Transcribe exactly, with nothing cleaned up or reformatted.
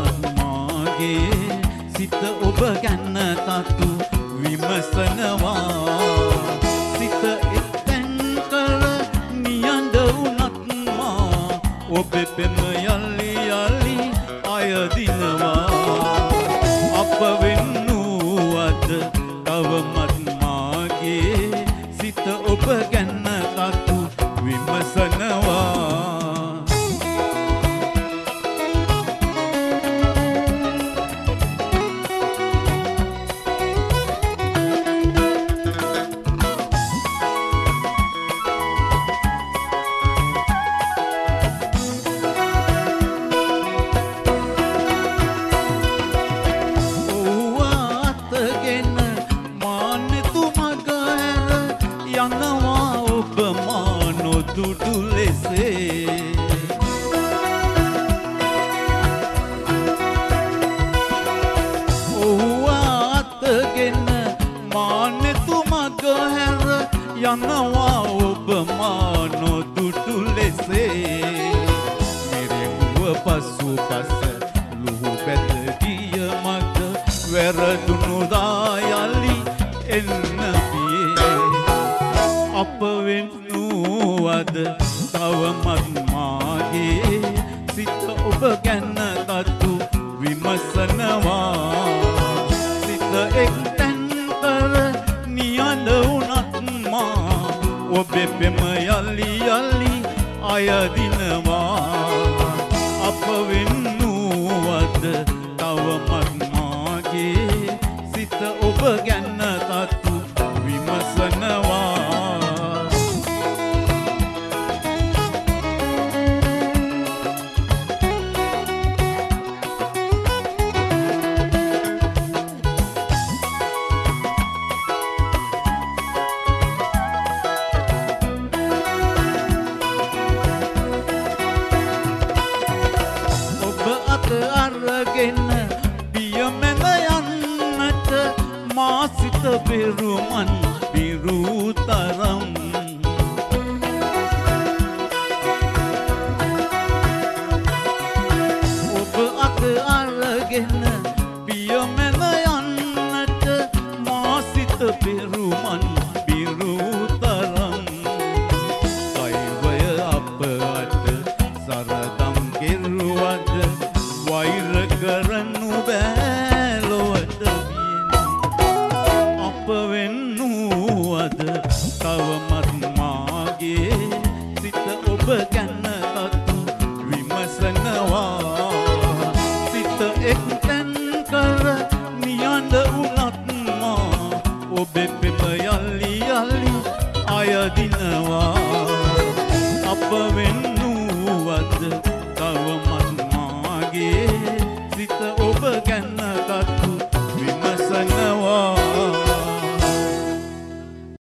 මාගේ සිත ඔබ ගැන තතු විමසනවා. සිත එක්තැන් කර නියඳ වුණත් මා ඔබේ පෙම යලි යලි අයදිනවා. අප වෙන්නුවද තවමත් මාගේ සිත ඔබ ගැන තතු විමසනවා. දුඩු ලෙසේ ඔහුව අතගෙන මානෙතු මග හැර යනවා ඔබ මා නොදුටු ලෙසේ. මෙරෙව්ව පසු පස ලුහු පැත ගිය මග වැරදුණු දා යලි එන්න පියේ. අප වෙන්නුවද තවමත් මාගේ සිත ඔබ ගැන තතු විමසනවා. සිත එක්තැන් කර නියඳ වුණත් මා ඔබේ පෙම යලි යලි අයදිනවා. අප වෙන්නුවද තවමත් මාගේ සිත ඔබ ගැන තතු විමසනවා. අරගෙන පියමැද යන්නට මා සිත පෙරුමන් පිරූ තරම්. ඔබ අත අරගෙන පියමැද යන්නට මා සිත පෙරුමන් පිරූ තරම්. දෛවය අප අත සරදම් ගෙරුවද වෛර කරනු බෑ ලොවට වියෙන්. අප වෙන්නුවද තවමත් මාගේ සිත ඔබ ගැන තතු විමසනවා. සිත එක්තැන් කර නියඳ වුණත් මා ඔබේ පෙම යලි යලි අයදිනවා. අප වෙන්